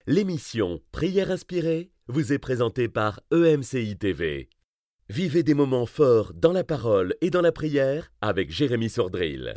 L'émission Prière inspirée vous est présentée par EMCI TV. Vivez des moments forts dans la parole et dans la prière avec Jérémy Sordrill.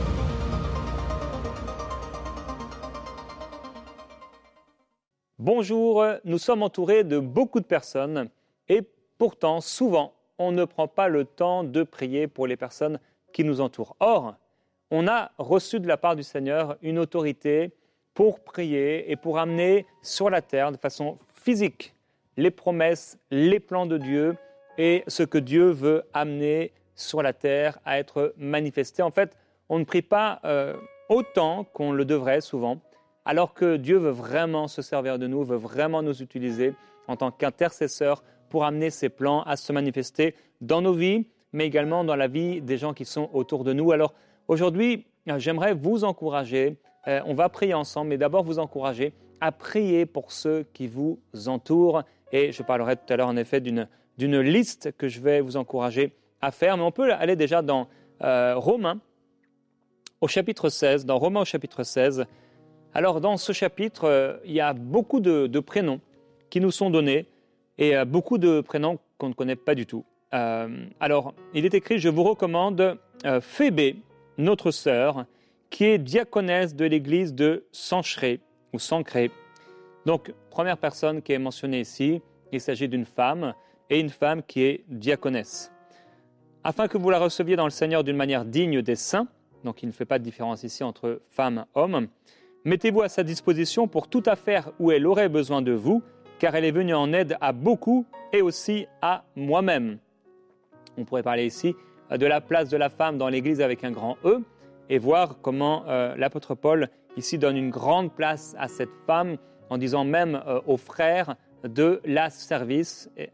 Bonjour, nous sommes entourés de beaucoup de personnes et pourtant, souvent, on ne prend pas le temps de prier pour les personnes qui nous entourent. Or, on a reçu de la part du Seigneur une autorité pour prier et pour amener sur la terre de façon physique les promesses, les plans de Dieu et ce que Dieu veut amener sur la terre à être manifesté. En fait, on ne prie pas autant qu'on le devrait souvent, alors que Dieu veut vraiment se servir de nous, veut vraiment nous utiliser en tant qu'intercesseurs pour amener ses plans à se manifester dans nos vies, mais également dans la vie des gens qui sont autour de nous. Alors aujourd'hui, j'aimerais vous encourager, on va prier ensemble, mais d'abord vous encourager à prier pour ceux qui vous entourent. Et je parlerai tout à l'heure en effet d'une liste que je vais vous encourager à faire. Mais on peut aller déjà dans Romains au chapitre 16. Dans Romains au chapitre 16, alors dans ce chapitre, il y a beaucoup de prénoms qui nous sont donnés et beaucoup de prénoms qu'on ne connaît pas du tout. Alors, il est écrit « Je vous recommande Phébé, notre sœur, qui est diaconesse de l'église de Sanchré, ou Sancré. » Donc, première personne qui est mentionnée ici, il s'agit d'une femme, et une femme qui est diaconesse. Afin que vous la receviez dans le Seigneur d'une manière digne des saints, donc il ne fait pas de différence ici entre femme et homme, mettez-vous à sa disposition pour toute affaire où elle aurait besoin de vous, car elle est venue en aide à beaucoup et aussi à moi-même. On pourrait parler ici de la place de la femme dans l'Église avec un grand E, et voir comment l'apôtre Paul ici donne une grande place à cette femme en disant même aux frères de la servir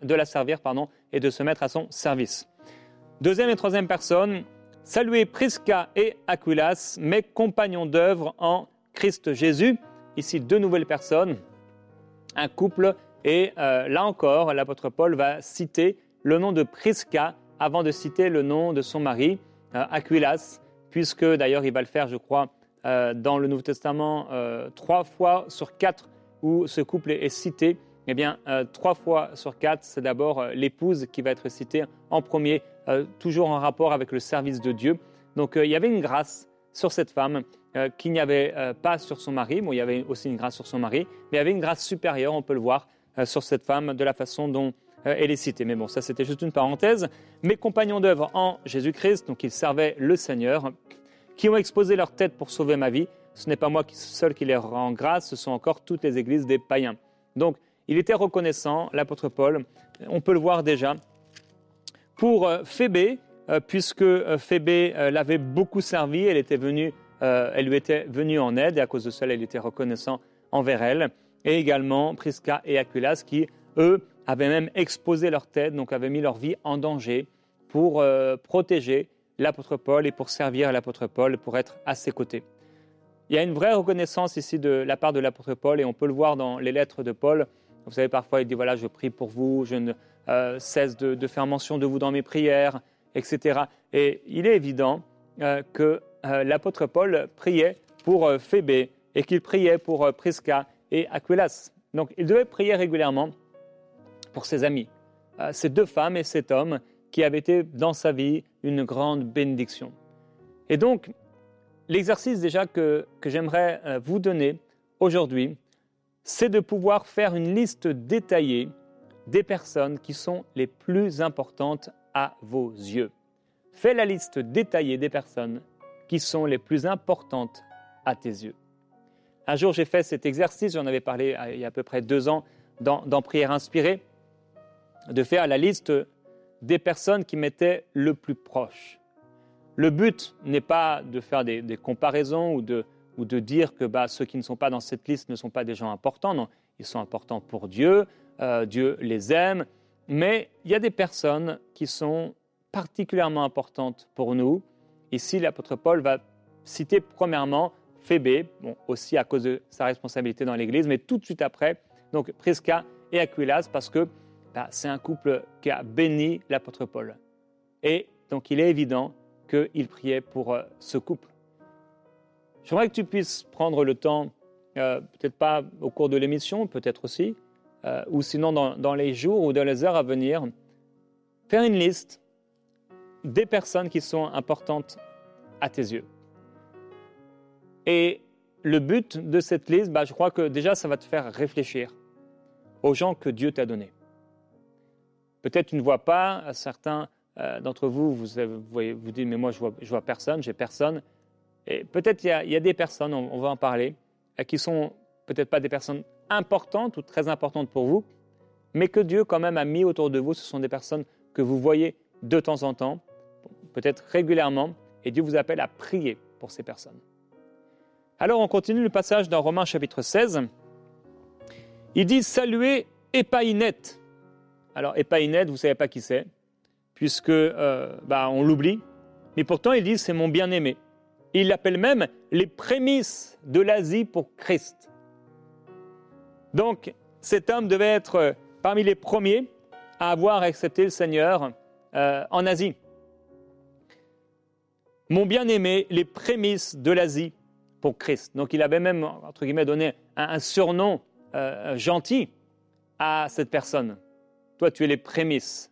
et de se mettre à son service. Deuxième et troisième personne, saluez Prisca et Aquilas, mes compagnons d'œuvre en Christ Jésus. Ici, deux nouvelles personnes, un couple, et là encore, l'apôtre Paul va citer le nom de Prisca avant de citer le nom de son mari, Aquilas, puisque d'ailleurs il va le faire, je crois, dans le Nouveau Testament 3 fois sur 4 où ce couple est cité. Eh bien, 3 fois sur 4, c'est d'abord l'épouse qui va être citée en premier, toujours en rapport avec le service de Dieu. Donc il y avait une grâce sur cette femme qu'il n'y avait pas sur son mari. Bon, il y avait aussi une grâce sur son mari, mais il y avait une grâce supérieure, on peut le voir, sur cette femme de la façon dont elle est citée. Mais bon, ça c'était juste une parenthèse. Mes compagnons d'œuvre en Jésus-Christ, donc ils servaient le Seigneur, qui ont exposé leur tête pour sauver ma vie. Ce n'est pas moi seul qui les rend grâce, ce sont encore toutes les églises des païens. Donc, il était reconnaissant, l'apôtre Paul, on peut le voir déjà, pour Phébé, puisque Phébé l'avait beaucoup servi, elle lui était venue en aide, et à cause de cela, il était reconnaissant envers elle. Et également Prisca et Aquilas, qui, eux, avaient même exposé leur tête, donc avaient mis leur vie en danger pour protéger l'apôtre Paul et pour servir l'apôtre Paul, pour être à ses côtés. Il y a une vraie reconnaissance ici de la part de l'apôtre Paul, et on peut le voir dans les lettres de Paul. Vous savez, parfois il dit, voilà, je prie pour vous, je ne cesse de faire mention de vous dans mes prières, etc. Et il est évident que l'apôtre Paul priait pour Phébé et qu'il priait pour Prisca et Aquilas. Donc il devait prier régulièrement pour ses amis, ces deux femmes et cet homme qui avaient été dans sa vie une grande bénédiction. Et donc, l'exercice déjà que j'aimerais vous donner aujourd'hui, c'est de pouvoir faire une liste détaillée des personnes qui sont les plus importantes à vos yeux. Fais la liste détaillée des personnes qui sont les plus importantes à tes yeux. Un jour, j'ai fait cet exercice, j'en avais parlé il y a à peu près 2 ans dans Prière inspirée, de faire la liste des personnes qui m'étaient le plus proches. Le but n'est pas de faire des comparaisons ou de dire que ceux qui ne sont pas dans cette liste ne sont pas des gens importants. Non, ils sont importants pour Dieu, Dieu les aime, mais il y a des personnes qui sont particulièrement importantes pour nous. Ici, l'apôtre Paul va citer premièrement Phébé, aussi à cause de sa responsabilité dans l'Église, mais tout de suite après, donc Prisca et Aquilas, parce que c'est un couple qui a béni l'apôtre Paul. Et donc il est évident qu'il priait pour ce couple. J'aimerais que tu puisses prendre le temps peut-être pas au cours de l'émission, peut-être aussi, ou sinon dans les jours ou dans les heures à venir, faire une liste des personnes qui sont importantes à tes yeux. Et le but de cette liste, je crois que déjà, ça va te faire réfléchir aux gens que Dieu t'a donnés. Peut-être tu ne vois pas, certains d'entre vous, vous dites, mais moi, je vois personne, j'ai personne. Et peut-être il y a des personnes, on va en parler, qui sont peut-être pas des personnes importantes ou très importantes pour vous, mais que Dieu quand même a mis autour de vous. Ce sont des personnes que vous voyez de temps en temps, peut-être régulièrement, et Dieu vous appelle à prier pour ces personnes. Alors on continue le passage dans Romains chapitre 16. Il dit « Saluez Épaïnette ». Alors Épaïnette, vous ne savez pas qui c'est, puisque on l'oublie, mais pourtant il dit « C'est mon bien-aimé ». Il l'appelle même les prémices de l'Asie pour Christ. Donc cet homme devait être parmi les premiers à avoir accepté le Seigneur en Asie. Mon bien-aimé, les prémices de l'Asie pour Christ. Donc il avait même, entre guillemets, donné un surnom gentil à cette personne. Toi, tu es les prémices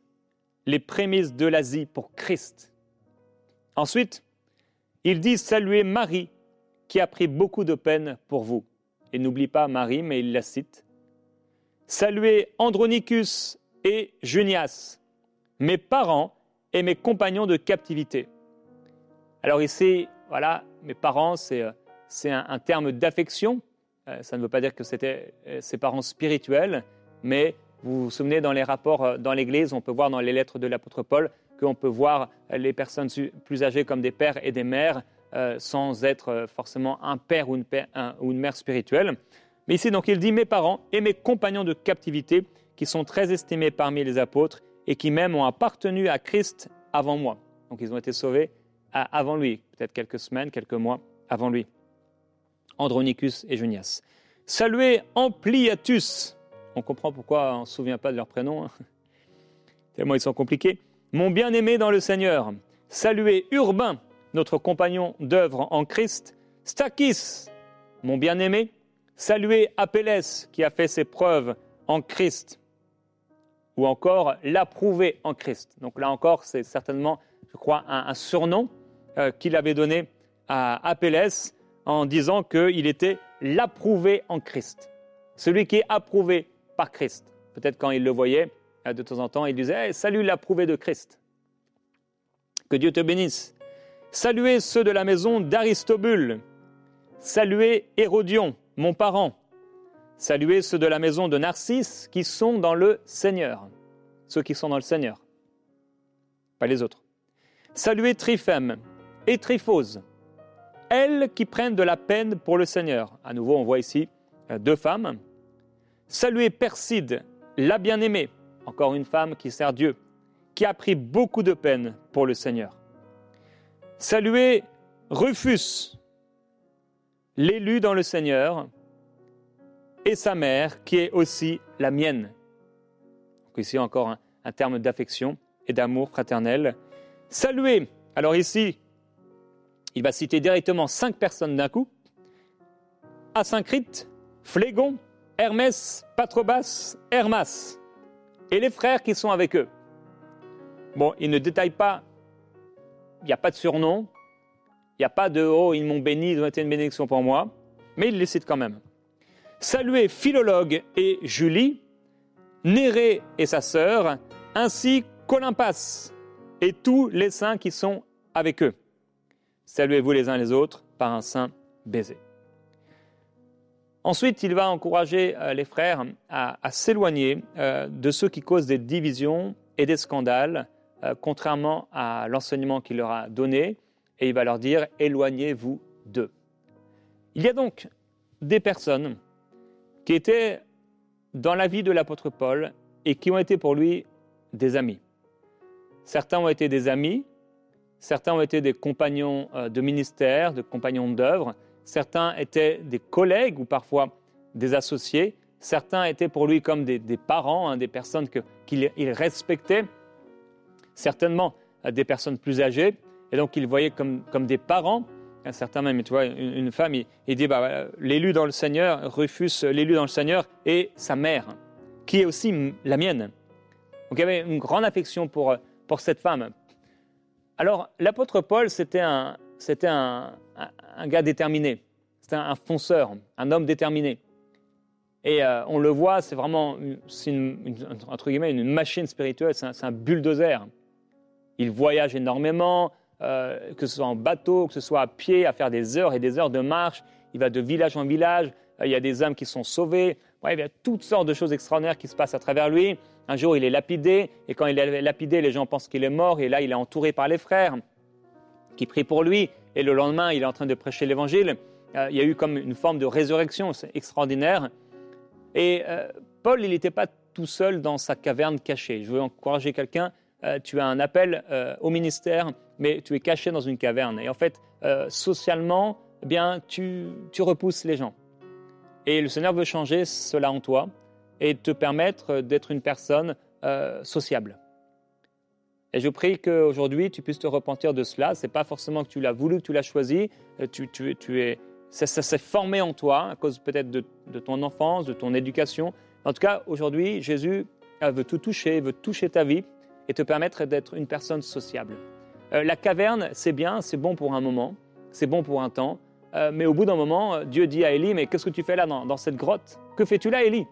de l'Asie pour Christ. Ensuite, il dit « Saluez Marie, qui a pris beaucoup de peine pour vous ». Il n'oublie pas Marie, mais il la cite. « Saluez Andronicus et Junias, mes parents et mes compagnons de captivité. » Alors ici, voilà, mes parents, c'est un terme d'affection. Ça ne veut pas dire que c'était ses parents spirituels, mais vous vous souvenez, dans les rapports dans l'Église, on peut voir dans les lettres de l'apôtre Paul qu'on peut voir les personnes plus âgées comme des pères et des mères sans être forcément un père ou une mère spirituelle. Mais ici, donc, il dit « Mes parents et mes compagnons de captivité qui sont très estimés parmi les apôtres et qui même ont appartenu à Christ avant moi. » Donc, ils ont été sauvés avant lui, peut-être quelques semaines, quelques mois avant lui. Andronicus et Junias. Saluez Ampliatus. On comprend pourquoi on ne se souvient pas de leurs prénoms, tellement ils sont compliqués. Mon bien-aimé dans le Seigneur. Saluez Urbain, notre compagnon d'œuvre en Christ. Stachys, mon bien-aimé. Saluez Apelles, qui a fait ses preuves en Christ. Ou encore l'approuvé en Christ. Donc là encore, c'est certainement, je crois, un surnom qu'il avait donné à Apelles en disant qu'il était l'approuvé en Christ. Celui qui est approuvé par Christ. Peut-être quand il le voyait, de temps en temps, il disait hey, « Salut l'approuvé de Christ ». Que Dieu te bénisse. Saluez ceux de la maison d'Aristobule. Saluez Hérodion, mon parent. Saluez ceux de la maison de Narcisse qui sont dans le Seigneur. Ceux qui sont dans le Seigneur, pas les autres. Saluez Tryphème et Tryphose, elles qui prennent de la peine pour le Seigneur. À nouveau, on voit ici deux femmes. Saluez Perside, la bien-aimée, encore une femme qui sert Dieu, qui a pris beaucoup de peine pour le Seigneur. Saluez Rufus, l'élu dans le Seigneur, et sa mère, qui est aussi la mienne. Donc ici encore un terme d'affection et d'amour fraternel. Saluez, alors ici, il va citer directement 5 personnes d'un coup. Asyncrite, Phlégon, Hermès, Patrobas, Hermas, et les frères qui sont avec eux. Bon, il ne détaille pas, il n'y a pas de surnom, il n'y a pas de « oh, ils m'ont béni, ils ont été une bénédiction pour moi », mais il les cite quand même. Saluez Philologue et Julie, Nérée et sa sœur, ainsi qu'Olympas et tous les saints qui sont avec eux. Saluez-vous les uns les autres par un saint baiser. Ensuite, il va encourager les frères à s'éloigner de ceux qui causent des divisions et des scandales, contrairement à l'enseignement qu'il leur a donné, et il va leur dire « éloignez-vous d'eux ». Il y a donc des personnes qui étaient dans la vie de l'apôtre Paul et qui ont été pour lui des amis. Certains ont été des amis, certains ont été des compagnons de ministère, de compagnons d'œuvre, certains étaient des collègues ou parfois des associés, certains étaient pour lui comme des parents, des personnes qu'il respectait, certainement des personnes plus âgées, et donc il voyait comme des parents un certain même, tu vois, une femme, il dit, l'élu dans le Seigneur, Rufus, l'élu dans le Seigneur, et sa mère, qui est aussi la mienne. Donc il y avait une grande affection pour cette femme. Alors l'apôtre Paul, c'était un gars déterminé, c'était un fonceur, un homme déterminé. Et on le voit, c'est vraiment, entre guillemets, une machine spirituelle, c'est un bulldozer. Il voyage énormément, que ce soit en bateau, que ce soit à pied, à faire des heures et des heures de marche. Il va de village en village. Il y a des hommes qui sont sauvés. Bref, il y a toutes sortes de choses extraordinaires qui se passent à travers lui. Un jour, il est lapidé. Et quand il est lapidé, les gens pensent qu'il est mort. Et là, il est entouré par les frères qui prient pour lui. Et le lendemain, il est en train de prêcher l'évangile. Il y a eu comme une forme de résurrection. C'est extraordinaire. Et Paul, il n'était pas tout seul dans sa caverne cachée. Je veux encourager quelqu'un. Tu as un appel au ministère, mais tu es caché dans une caverne. Et en fait, socialement, eh bien, tu repousses les gens. Et le Seigneur veut changer cela en toi et te permettre d'être une personne sociable. Et je prie qu'aujourd'hui, tu puisses te repentir de cela. Ce n'est pas forcément que tu l'as voulu, que tu l'as choisi. Ça s'est formé en toi à cause peut-être de ton enfance, de ton éducation. En tout cas, aujourd'hui, Jésus veut tout toucher, veut toucher ta vie et te permettre d'être une personne sociable. La caverne, c'est bien, c'est bon pour un moment, c'est bon pour un temps, mais au bout d'un moment, Dieu dit à Élie, mais qu'est-ce que tu fais là dans cette grotte? Que fais-tu là, Élie?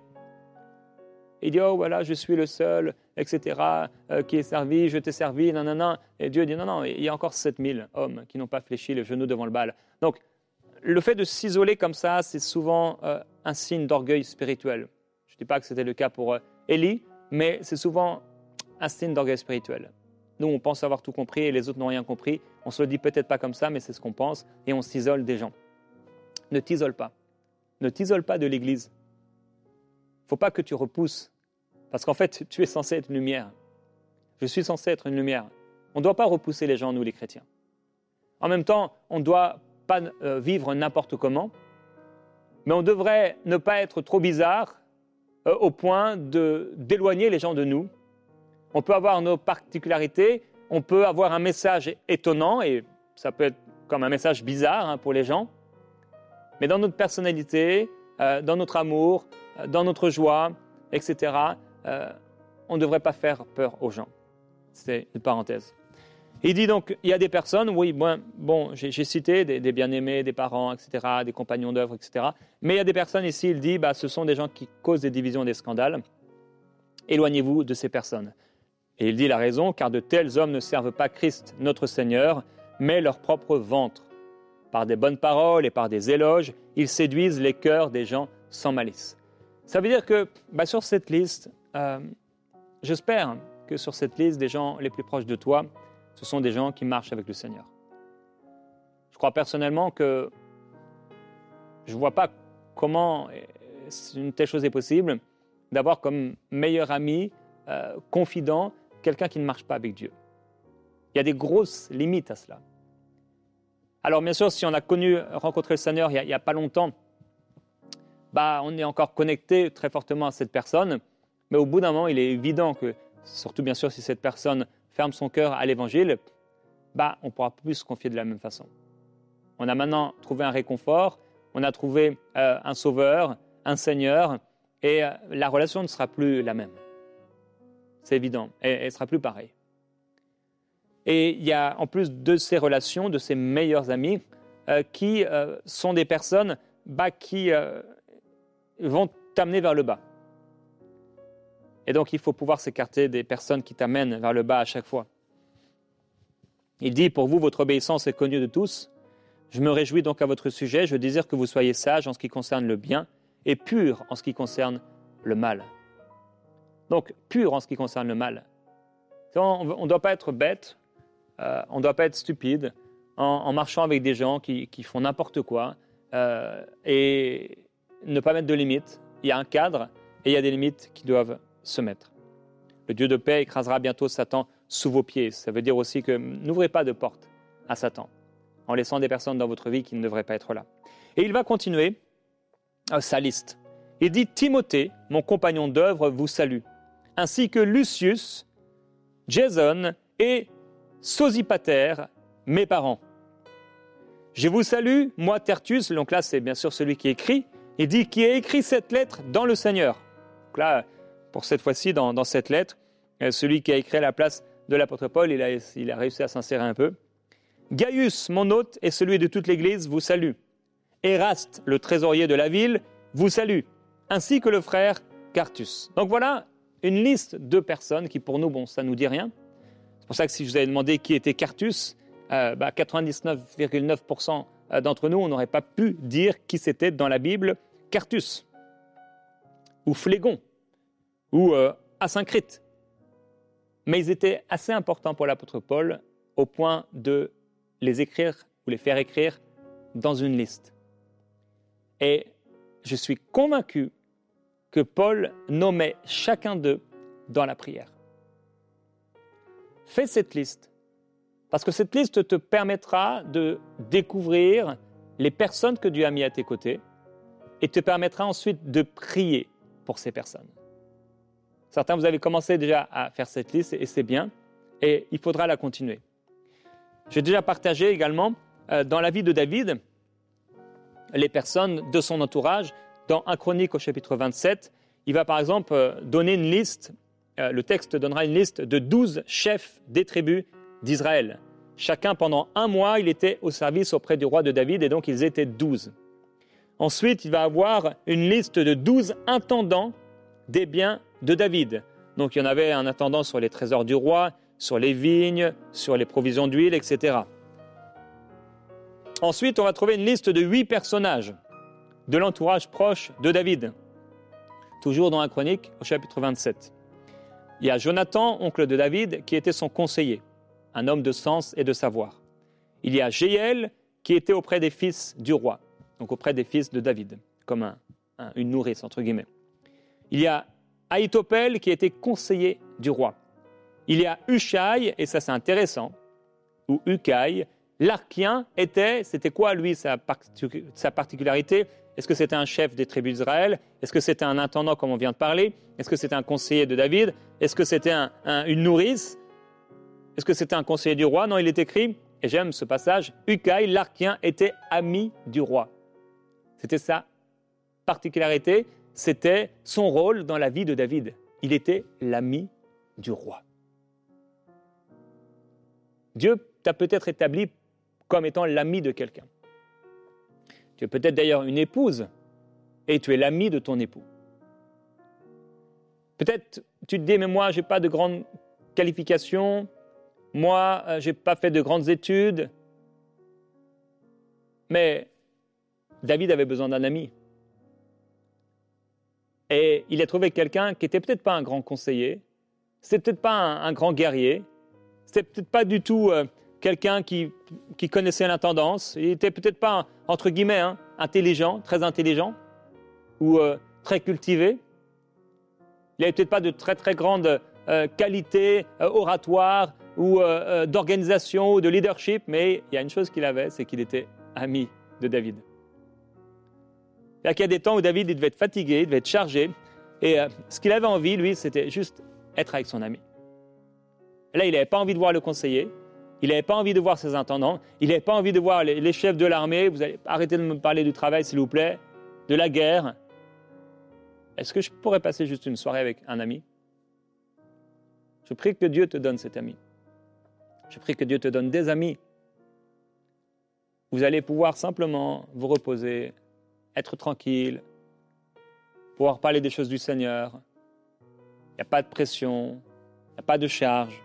Il dit, oh voilà, je suis le seul, etc., qui est servi, je t'ai servi, nanana. Et Dieu dit, non, il y a encore 7000 hommes qui n'ont pas fléchi le genou devant le Baal. Donc, le fait de s'isoler comme ça, c'est souvent un signe d'orgueil spirituel. Je ne dis pas que c'était le cas pour Élie, mais c'est souvent un signe d'orgueil spirituel. Nous, on pense avoir tout compris et les autres n'ont rien compris. On ne se le dit peut-être pas comme ça, mais c'est ce qu'on pense et on s'isole des gens. Ne t'isole pas. Ne t'isole pas de l'Église. Il ne faut pas que tu repousses parce qu'en fait, tu es censé être une lumière. Je suis censé être une lumière. On ne doit pas repousser les gens, nous les chrétiens. En même temps, on ne doit pas vivre n'importe comment, mais on devrait ne pas être trop bizarre au point d'éloigner les gens de nous. On peut avoir nos particularités, on peut avoir un message étonnant, et ça peut être comme un message bizarre pour les gens, mais dans notre personnalité, dans notre amour, dans notre joie, etc., on ne devrait pas faire peur aux gens. C'est une parenthèse. Il dit donc, il y a des personnes, oui, bon, j'ai cité des bien-aimés, des parents, etc., des compagnons d'œuvre, etc., mais il y a des personnes ici, il dit, ce sont des gens qui causent des divisions, des scandales. Éloignez-vous de ces personnes. Et il dit la raison, car de tels hommes ne servent pas Christ, notre Seigneur, mais leur propre ventre. Par des bonnes paroles et par des éloges, ils séduisent les cœurs des gens sans malice. Ça veut dire que sur cette liste, j'espère que sur cette liste des gens les plus proches de toi, ce sont des gens qui marchent avec le Seigneur. Je crois personnellement que je ne vois pas comment une telle chose est possible d'avoir comme meilleur ami, confident, quelqu'un qui ne marche pas avec Dieu. Il y a des grosses limites à cela. Alors bien sûr, si on a rencontré le Seigneur il n'y a pas longtemps, on est encore connecté très fortement à cette personne, mais au bout d'un moment, il est évident que, surtout bien sûr si cette personne ferme son cœur à l'Évangile, on ne pourra plus se confier de la même façon. On a maintenant trouvé un réconfort, on a trouvé un sauveur, un Seigneur, et la relation ne sera plus la même. C'est évident, elle ne sera plus pareille. Et il y a en plus de ces relations, de ces meilleurs amis, qui sont des personnes qui vont t'amener vers le bas. Et donc il faut pouvoir s'écarter des personnes qui t'amènent vers le bas à chaque fois. Il dit, pour vous, votre obéissance est connue de tous. Je me réjouis donc à votre sujet, je désire que vous soyez sages en ce qui concerne le bien et purs en ce qui concerne le mal. Donc, pur en ce qui concerne le mal. On ne doit pas être bête, on ne doit pas être stupide en marchant avec des gens qui font n'importe quoi et ne pas mettre de limites. Il y a un cadre et il y a des limites qui doivent se mettre. Le Dieu de paix écrasera bientôt Satan sous vos pieds. Ça veut dire aussi que n'ouvrez pas de porte à Satan en laissant des personnes dans votre vie qui ne devraient pas être là. Et il va continuer sa liste. Il dit, Timothée, mon compagnon d'œuvre, vous salue, ainsi que Lucius, Jason et Sosipater, mes parents. Je vous salue, moi Tertius. Donc là, c'est bien sûr celui qui écrit. Il dit qui a écrit cette lettre dans le Seigneur. Donc là, pour cette fois-ci, dans cette lettre, celui qui a écrit à la place de l'apôtre Paul, il a réussi à s'insérer un peu. Gaius, mon hôte, et celui de toute l'Église, vous salue. Eraste, le trésorier de la ville, vous salue, ainsi que le frère Quartus. Donc voilà une liste de personnes qui, pour nous, bon, ça ne nous dit rien. C'est pour ça que si je vous avais demandé qui était Quartus, 99,9% d'entre nous, on n'aurait pas pu dire qui c'était dans la Bible Quartus, ou Phlégon, ou Asyncrite. Mais ils étaient assez importants pour l'apôtre Paul au point de les écrire ou les faire écrire dans une liste. Et je suis convaincu que Paul nommait chacun d'eux dans la prière. Fais cette liste, parce que cette liste te permettra de découvrir les personnes que Dieu a mis à tes côtés et te permettra ensuite de prier pour ces personnes. Certains, vous avez commencé déjà à faire cette liste et c'est bien, et il faudra la continuer. J'ai déjà partagé également dans la vie de David les personnes de son entourage. Dans 1 Chronique au chapitre 27, il va par exemple donner une liste, le texte donnera une liste de 12 chefs des tribus d'Israël. Chacun, pendant 1 mois, il était au service auprès du roi de David et donc ils étaient 12. Ensuite, il va avoir une liste de 12 intendants des biens de David. Donc il y en avait un intendant sur les trésors du roi, sur les vignes, sur les provisions d'huile, etc. Ensuite, on va trouver une liste de 8 personnages de l'entourage proche de David. Toujours dans 1 Chronique, au chapitre 27. Il y a Jonathan, oncle de David, qui était son conseiller, un homme de sens et de savoir. Il y a Jéhiel, qui était auprès des fils du roi, donc auprès des fils de David, comme une nourrice, entre guillemets. Il y a Ahitophel, qui était conseiller du roi. Il y a Hushai, et ça c'est intéressant, ou Hukai, l'Archien c'était quoi lui sa particularité? Est-ce que c'était un chef des tribus d'Israël? Est-ce que c'était un intendant comme on vient de parler? Est-ce que c'était un conseiller de David? Est-ce que c'était une nourrice? Est-ce que c'était un conseiller du roi? Non, il est écrit, et j'aime ce passage, Hukai, l'Archien, était ami du roi. C'était sa particularité, c'était son rôle dans la vie de David. Il était l'ami du roi. Dieu t'a peut-être établi comme étant l'ami de quelqu'un. Tu es peut-être d'ailleurs une épouse et tu es l'ami de ton époux. Peut-être tu te dis, mais moi, je n'ai pas de grandes qualifications, moi, je n'ai pas fait de grandes études. Mais David avait besoin d'un ami. Et il a trouvé quelqu'un qui n'était peut-être pas un grand conseiller, c'était peut-être pas un grand guerrier, c'était peut-être pas du tout quelqu'un qui connaissait l'intendance, il n'était peut-être pas, entre guillemets, intelligent, ou très cultivé. Il n'avait peut-être pas de très très grande qualité oratoire ou d'organisation ou de leadership, mais il y a une chose qu'il avait, c'est qu'il était ami de David. Il y a des temps où David il devait être fatigué, il devait être chargé, et ce qu'il avait envie, lui, c'était juste être avec son ami. Et là, il n'avait pas envie de voir le conseiller, il n'avait pas envie de voir ses intendants, il n'avait pas envie de voir les chefs de l'armée. Vous allez arrêter de me parler du travail, s'il vous plaît, de la guerre. Est-ce que je pourrais passer juste une soirée avec un ami? Je prie que Dieu te donne cet ami. Je prie que Dieu te donne des amis. Vous allez pouvoir simplement vous reposer, être tranquille, pouvoir parler des choses du Seigneur. Il n'y a pas de pression, il n'y a pas de charge.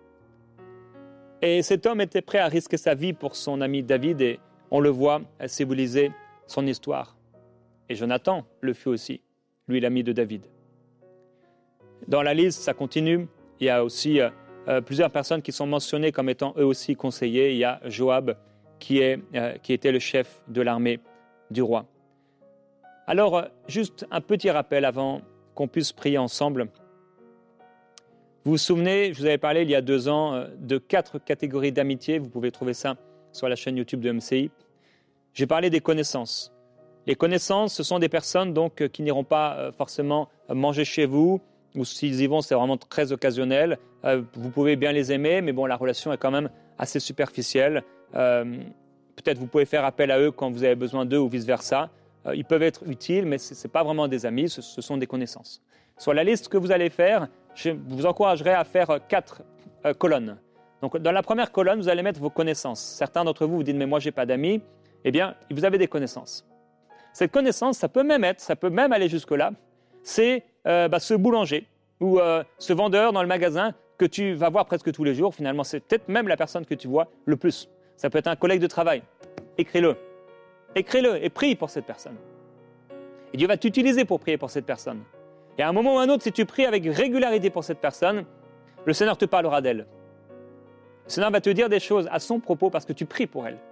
Et cet homme était prêt à risquer sa vie pour son ami David et on le voit symboliser son histoire. Et Jonathan le fut aussi, lui l'ami de David. Dans la liste, ça continue, il y a aussi plusieurs personnes qui sont mentionnées comme étant eux aussi conseillers. Il y a Joab qui était le chef de l'armée du roi. Alors, juste un petit rappel avant qu'on puisse prier ensemble. Vous vous souvenez, je vous avais parlé il y a 2 ans de 4 catégories d'amitié. Vous pouvez trouver ça sur la chaîne YouTube de MCI. J'ai parlé des connaissances. Les connaissances, ce sont des personnes donc, qui n'iront pas forcément manger chez vous, ou s'ils y vont, c'est vraiment très occasionnel. Vous pouvez bien les aimer, mais bon, la relation est quand même assez superficielle. peut-être vous pouvez faire appel à eux quand vous avez besoin d'eux ou vice-versa. Ils peuvent être utiles, mais ce n'est pas vraiment des amis, ce sont des connaissances. Sur la liste que vous allez faire, je vous encouragerai à faire 4 colonnes. Donc, dans la première colonne, vous allez mettre vos connaissances. Certains d'entre vous vous disent « mais moi, je n'ai pas d'amis ». Eh bien, vous avez des connaissances. Cette connaissance, ça peut même aller jusque-là. C'est ce boulanger ou ce vendeur dans le magasin que tu vas voir presque tous les jours. Finalement, c'est peut-être même la personne que tu vois le plus. Ça peut être un collègue de travail. Écris-le. Écris-le et prie pour cette personne. Et Dieu va t'utiliser pour prier pour cette personne. Et à un moment ou à un autre, si tu pries avec régularité pour cette personne, le Seigneur te parlera d'elle. Le Seigneur va te dire des choses à son propos parce que tu pries pour elle.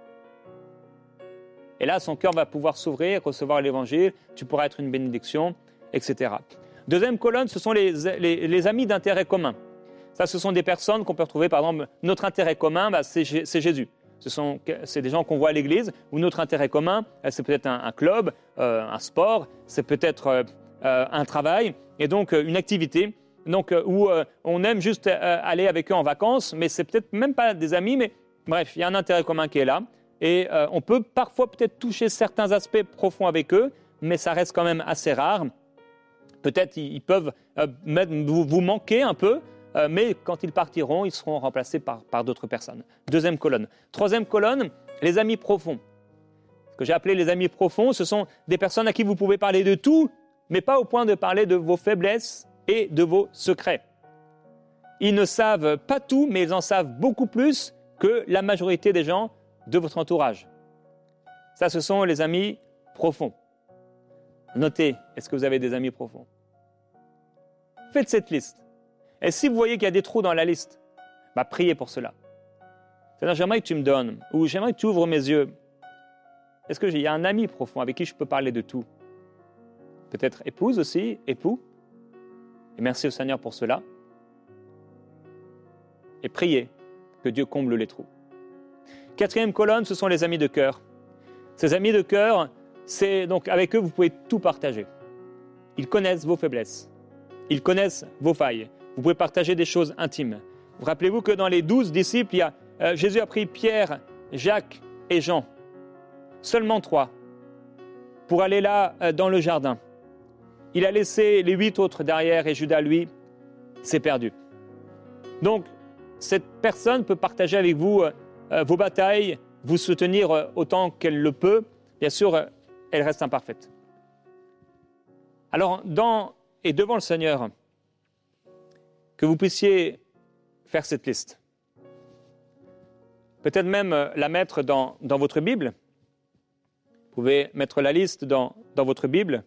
Et là, son cœur va pouvoir s'ouvrir, recevoir l'Évangile, tu pourras être une bénédiction, etc. Deuxième colonne, ce sont les amis d'intérêt commun. Ça, ce sont des personnes qu'on peut retrouver, par exemple, notre intérêt commun, c'est Jésus. C'est des gens qu'on voit à l'église, ou notre intérêt commun, c'est peut-être un club, un sport, c'est peut-être un travail, et donc une activité où on aime juste aller avec eux en vacances, mais c'est peut-être même pas des amis, mais bref, il y a un intérêt commun qui est là, et on peut parfois peut-être toucher certains aspects profonds avec eux, mais ça reste quand même assez rare. Peut-être ils peuvent vous manquer un peu, mais quand ils partiront, ils seront remplacés par d'autres personnes. Deuxième colonne. Troisième colonne, les amis profonds. Ce que j'ai appelé les amis profonds, ce sont des personnes à qui vous pouvez parler de tout, mais pas au point de parler de vos faiblesses et de vos secrets. Ils ne savent pas tout, mais ils en savent beaucoup plus que la majorité des gens de votre entourage. Ça, ce sont les amis profonds. Notez, est-ce que vous avez des amis profonds? Faites cette liste. Et si vous voyez qu'il y a des trous dans la liste, priez pour cela. C'est-à-dire, j'aimerais que tu me donnes, ou j'aimerais que tu ouvres mes yeux. Est-ce qu'il y a un ami profond avec qui je peux parler de tout? Peut-être épouse aussi, époux. Et merci au Seigneur pour cela. Et priez que Dieu comble les trous. Quatrième colonne, ce sont les amis de cœur. Ces amis de cœur, c'est donc avec eux, vous pouvez tout partager. Ils connaissent vos faiblesses. Ils connaissent vos failles. Vous pouvez partager des choses intimes. Vous rappelez-vous que dans les 12 disciples, Jésus a pris Pierre, Jacques et Jean. Seulement 3. Pour aller là, dans le jardin. Il a laissé les 8 autres derrière et Judas, lui, s'est perdu. Donc, cette personne peut partager avec vous vos batailles, vous soutenir autant qu'elle le peut. Bien sûr, elle reste imparfaite. Alors, devant le Seigneur, que vous puissiez faire cette liste. Peut-être même la mettre dans votre Bible. Vous pouvez mettre la liste dans votre Bible.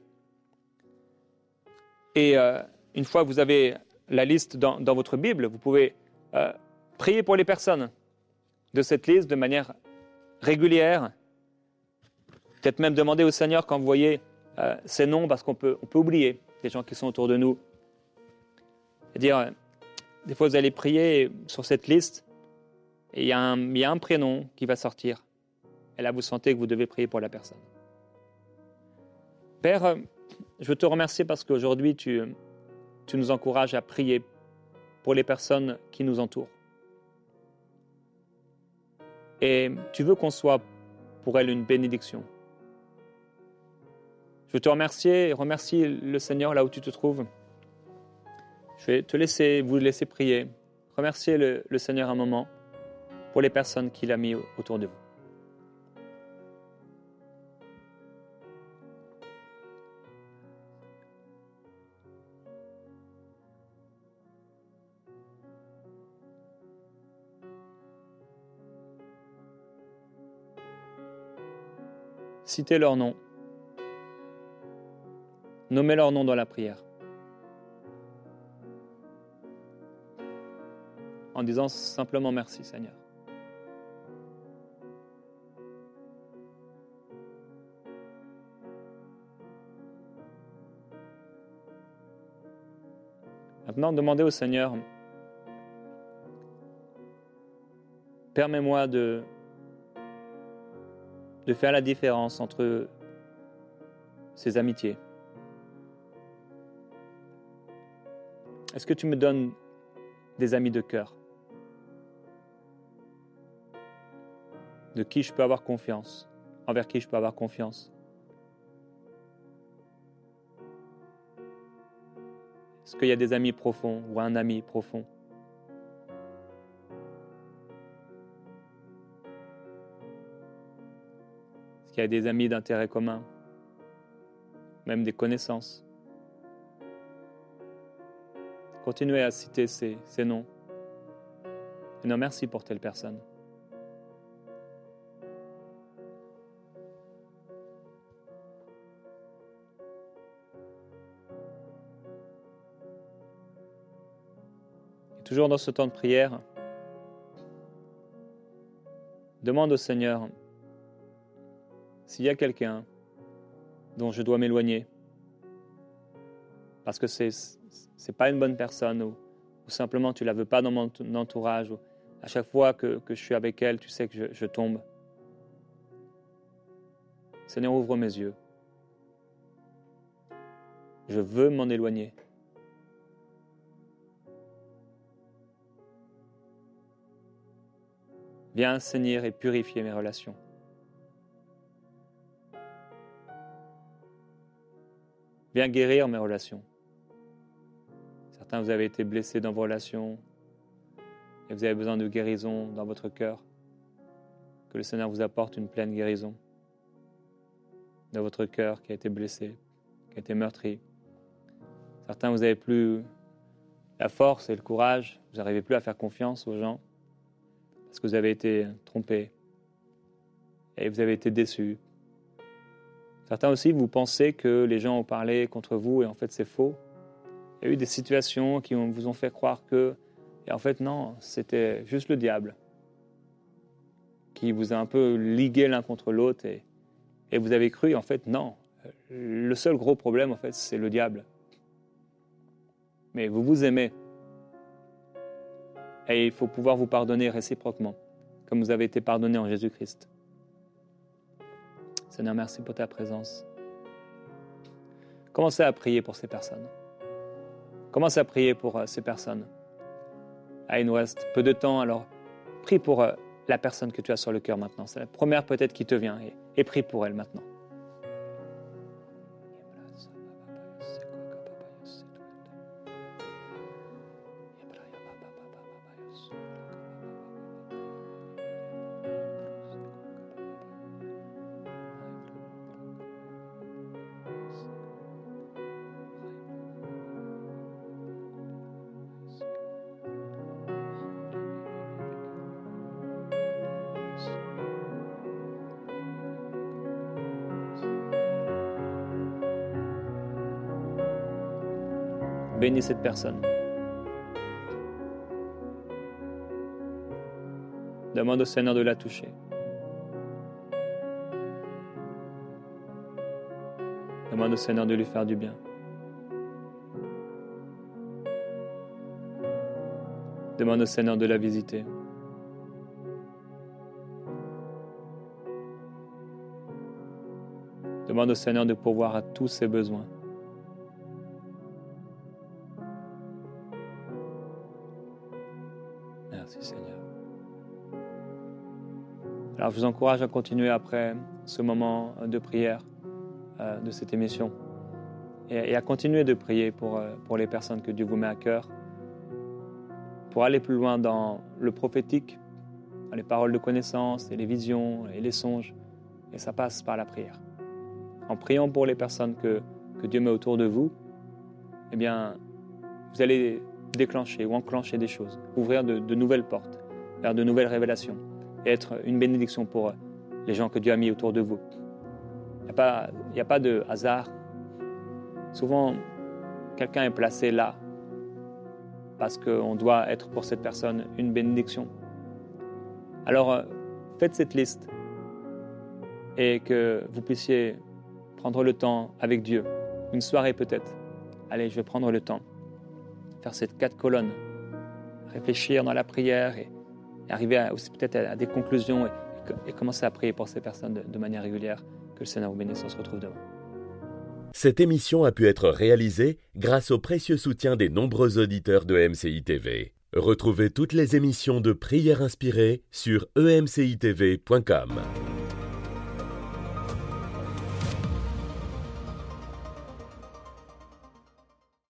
Et une fois que vous avez la liste dans votre Bible, vous pouvez prier pour les personnes de cette liste de manière régulière. Peut-être même demander au Seigneur quand vous voyez ces noms, parce qu'on peut oublier les gens qui sont autour de nous. Et dire, des fois vous allez prier sur cette liste et il y a un prénom qui va sortir. Et là vous sentez que vous devez prier pour la personne. Père, je veux te remercier parce qu'aujourd'hui tu nous encourages à prier pour les personnes qui nous entourent. Et tu veux qu'on soit pour elles une bénédiction. Je veux te remercier et remercier le Seigneur là où tu te trouves. Je vais vous laisser prier. Remercier le Seigneur un moment pour les personnes qu'il a mis autour de vous. Citez leur nom. Nommez leur nom dans la prière. En disant simplement merci Seigneur. Maintenant, demandez au Seigneur, permets-moi de faire la différence entre ces amitiés. Est-ce que tu me donnes des amis de cœur? de qui je peux avoir confiance, envers qui je peux avoir confiance. Est-ce qu'il y a des amis profonds ou un ami profond? Est-ce qu'il y a des amis d'intérêt commun, même des connaissances? Continuez à citer ces noms. Et non, merci pour telle personne. Et toujours dans ce temps de prière, demande au Seigneur s'il y a quelqu'un dont je dois m'éloigner parce que c'est pas une bonne personne ou simplement tu la veux pas dans mon entourage. Ou à chaque fois que je suis avec elle, tu sais que je tombe. Seigneur, ouvre mes yeux. Je veux m'en éloigner. Viens assainir et purifier mes relations. Viens guérir mes relations. Certains, vous avez été blessés dans vos relations et vous avez besoin de guérison dans votre cœur. Que le Seigneur vous apporte une pleine guérison dans votre cœur qui a été blessé, qui a été meurtri. Certains, vous n'avez plus la force et le courage, vous n'arrivez plus à faire confiance aux gens parce que vous avez été trompés et vous avez été déçus. Certains aussi, vous pensez que les gens ont parlé contre vous et en fait c'est faux. Il y a eu des situations qui vous ont fait croire que, et en fait non, c'était juste le diable qui vous a un peu ligué l'un contre l'autre et vous avez cru, en fait non. Le seul gros problème en fait c'est le diable. Mais vous vous aimez et il faut pouvoir vous pardonner réciproquement, comme vous avez été pardonné en Jésus-Christ. Seigneur, merci pour ta présence. Commencez à prier pour ces personnes. Commencez à prier pour ces personnes. Il nous reste peu de temps, alors prie pour la personne que tu as sur le cœur maintenant. C'est la première peut-être qui te vient et prie pour elle maintenant. Bénis cette personne. Demande au Seigneur de la toucher. Demande au Seigneur de lui faire du bien. Demande au Seigneur de la visiter. Demande au Seigneur de pourvoir à tous ses besoins. Merci Seigneur. Alors je vous encourage à continuer après ce moment de prière de cette émission et à continuer de prier pour les personnes que Dieu vous met à cœur, pour aller plus loin dans le prophétique, dans les paroles de connaissance et les visions et les songes, et ça passe par la prière. En priant pour les personnes que Dieu met autour de vous, eh bien, vous allez déclencher ou enclencher des choses, ouvrir de nouvelles portes, vers de nouvelles révélations, et être une bénédiction pour les gens que Dieu a mis autour de vous. Il n'y a pas de hasard. Souvent, quelqu'un est placé là parce qu'on doit être pour cette personne une bénédiction. Alors, faites cette liste et que vous puissiez prendre le temps avec Dieu, une soirée peut-être. Allez, je vais prendre le temps, faire ces 4 colonnes, réfléchir dans la prière et arriver aussi peut-être à des conclusions et commencer à prier pour ces personnes de manière régulière. Que le Seigneur vous bénisse, on se retrouve demain. Cette émission a pu être réalisée grâce au précieux soutien des nombreux auditeurs de MCI TV. Retrouvez toutes les émissions de Prières inspirées sur emcitv.com.